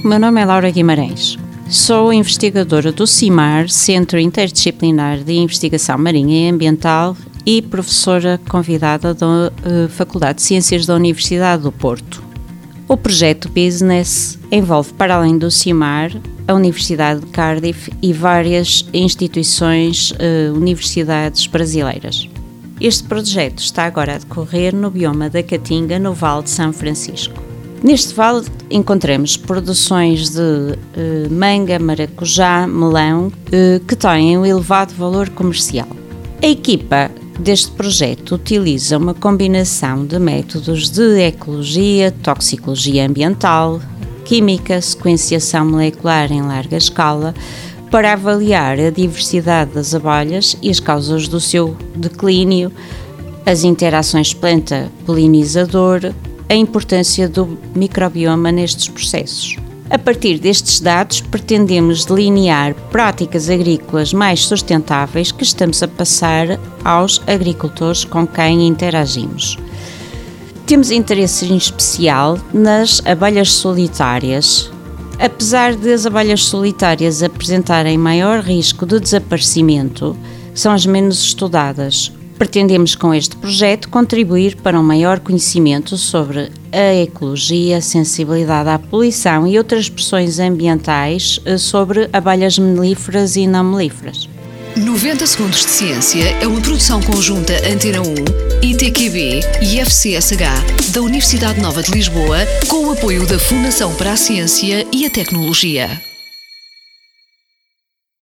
o meu nome é Laura Guimarães. Sou investigadora do CIMAR, Centro Interdisciplinar de Investigação Marinha e Ambiental, e professora convidada da Faculdade de Ciências da Universidade do Porto. O projeto Business envolve, para além do CIMAR, a Universidade de Cardiff e várias instituições, universidades brasileiras. Este projeto está agora a decorrer no bioma da Caatinga, no Vale de São Francisco. Neste vale encontramos produções de manga, maracujá, melão, que têm um elevado valor comercial. A equipa deste projeto utiliza uma combinação de métodos de ecologia, toxicologia ambiental, química, sequenciação molecular em larga escala, para avaliar a diversidade das abelhas e as causas do seu declínio, as interações planta-polinizador, a importância do microbioma nestes processos. A partir destes dados, pretendemos delinear práticas agrícolas mais sustentáveis que estamos a passar aos agricultores com quem interagimos. Temos interesse em especial nas abelhas solitárias. Apesar de as abelhas solitárias apresentarem maior risco de desaparecimento, são as menos estudadas. Pretendemos com este projeto contribuir para um maior conhecimento sobre a ecologia, a sensibilidade à poluição e outras pressões ambientais sobre abelhas melíferas e não melíferas. 90 Segundos de Ciência é uma produção conjunta Antena 1, ITQB e FCSH da Universidade Nova de Lisboa, com o apoio da Fundação para a Ciência e a Tecnologia.